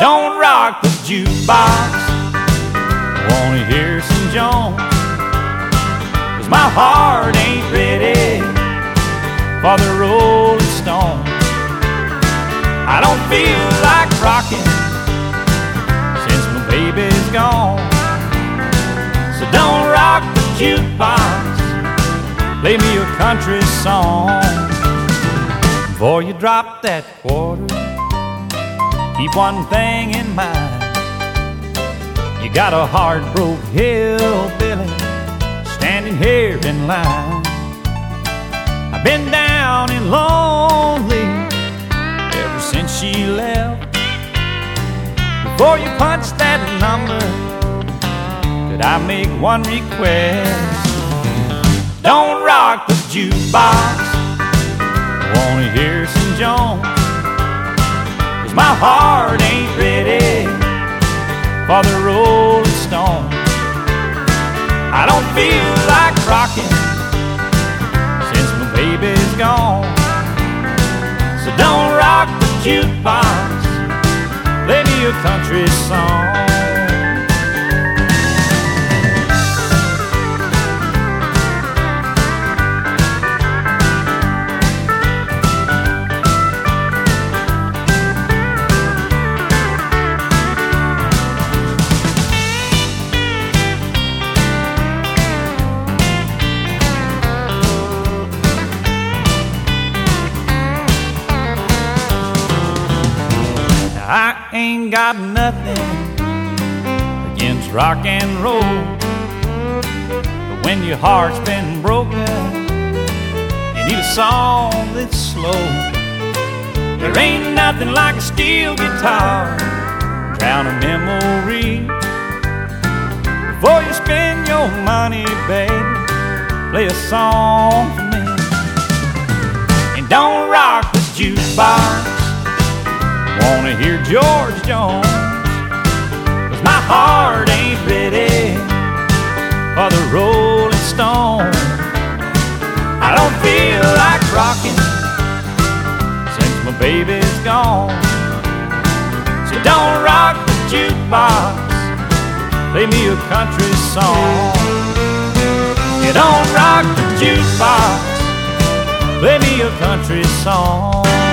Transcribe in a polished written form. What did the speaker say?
Don't rock the jukebox. I wanna hear some Jones, 'cause my heart ain't ready for the Rolling Stones. I don't feel like rocking since my baby's gone. So don't rock the jukebox, play me a country song. Before you drop that quarter, keep one thing in mind. You got a heart-broke hillbilly standing here in line. I've been down and lonely ever since she left. Before you punch that number, could I make one request? Don't rock the jukebox. I wanna hear some Jones, 'cause my heart ain't ready for the Rolling Stones. I don't feel like rocking since my baby's gone. So don't rock the jukebox, play me a country song. I ain't got nothing against rock and roll, but when your heart's been broken, you need a song that's slow. There ain't nothing like a steel guitar, drown a memory. Before you spend your money, baby, play a song for me. And don't rock the jukebox, wanna hear George Jones, 'cause my heart ain't ready for the Rolling Stones. I don't feel like rocking since my baby's gone. So don't rock the jukebox, play me a country song. You don't rock the jukebox, play me a country song.